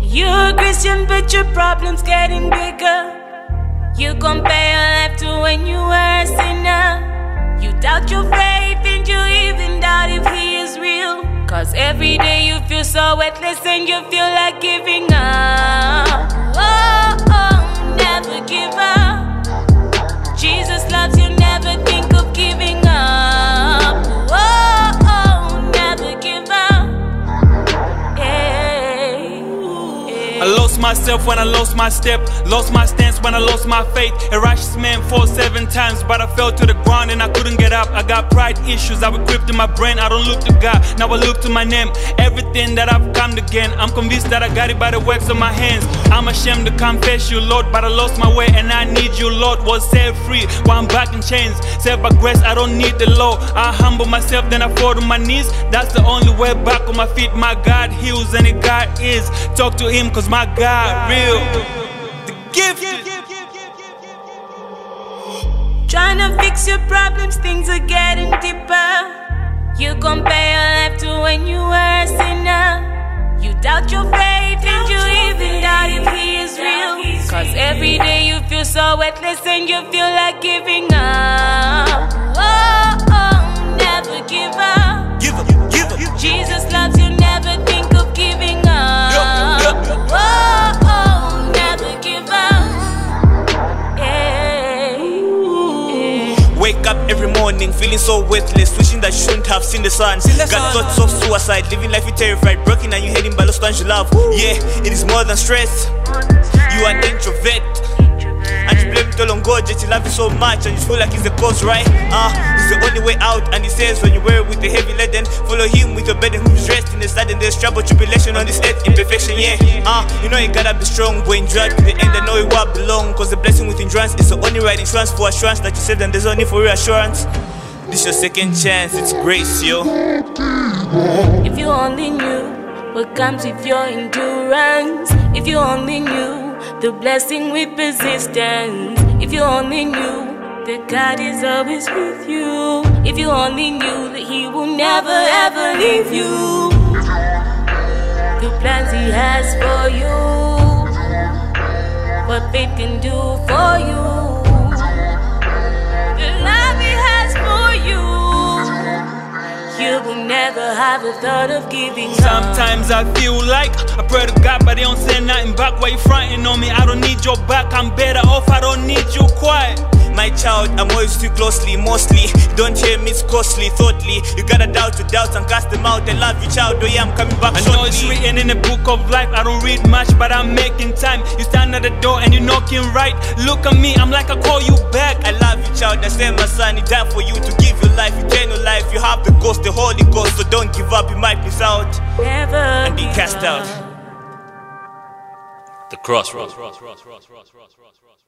You're a Christian, but your problem's getting bigger. You compare your life to when you were a sinner. You doubt your faith and you even doubt if he is real. Cause every day you feel so worthless and you feel like giving up. Oh, oh, never give up. Jesus loves you, never think of giving up. Oh, oh, never give up. I lost myself when I lost my step, lost my stance when I lost my faith. A righteous man falls 7 times, but I fell to the ground and I couldn't get up. I got pride issues, I was gripped in my brain. I don't look to God, now I look to my name. Everything that I've come to gain, I'm convinced that I got it by the works of my hands. I'm ashamed to confess you, Lord, but I lost my way and I need you, Lord. Was set free while I'm back in chains. Saved by grace, I don't need the law. I humble myself, then I fall to my knees. That's the only way back on my feet. My God heals and it God is. Talk to him, cause my God real. The gift. Trying to fix your problems, things are getting deeper. You compare your life to when you were a sinner. You doubt your faith and you even doubt if he is real. Cause every day you feel so worthless and you feel like giving up. Oh, oh, never give up. Jesus loves you, never think of giving up. Oh, oh, never give up. Wake up every morning feeling so worthless, wishing that you shouldn't have seen the sun. Got thoughts of suicide, living life you terrified, broken and you heading by lost ones you love. Yeah, it is more than stress. You are an introvert, and you blame it all on God, yet you love it so much and you feel like it's the cause, right? It's the only way out, and he says when you wear it with the heavy lead, then follow him with your burden who's rest. In the sudden there's trouble, tribulation on this earth, imperfection, yeah. You know you gotta be strong, but in drive to the end, I know it will belong. Cause the blessing with endurance is the only right insurance for assurance that you said, and there's only for reassurance. This your second chance, it's grace, yo. If you only knew what comes with your endurance. If you only knew the blessing with persistence. If you only knew that God is always with you. If you only knew that he will never ever leave you. The plans he has for you, what faith can do for you, the love he has for you. You will never have a thought of giving up. Sometimes I feel like I pray to God, but they don't say nothing back. Why you fronting on me? I don't need your back, I'm better off, I don't need you quiet. My child, I'm always too closely, mostly. Don't hear me, it's costly, thoughtly. You gotta doubt your doubts and cast them out. I love you, child, oh yeah, I'm coming back shortly. I know it's written in the book of life, I don't read much, but I'm making time. You stand at the door and you're knocking right. Look at me, I'm like I call you back. I love you, child, I say my son, he died for you to give you life, eternal life. You have the ghost, the Holy Ghost, so don't give up, you might miss out. Never and be cast out. The Crossroads.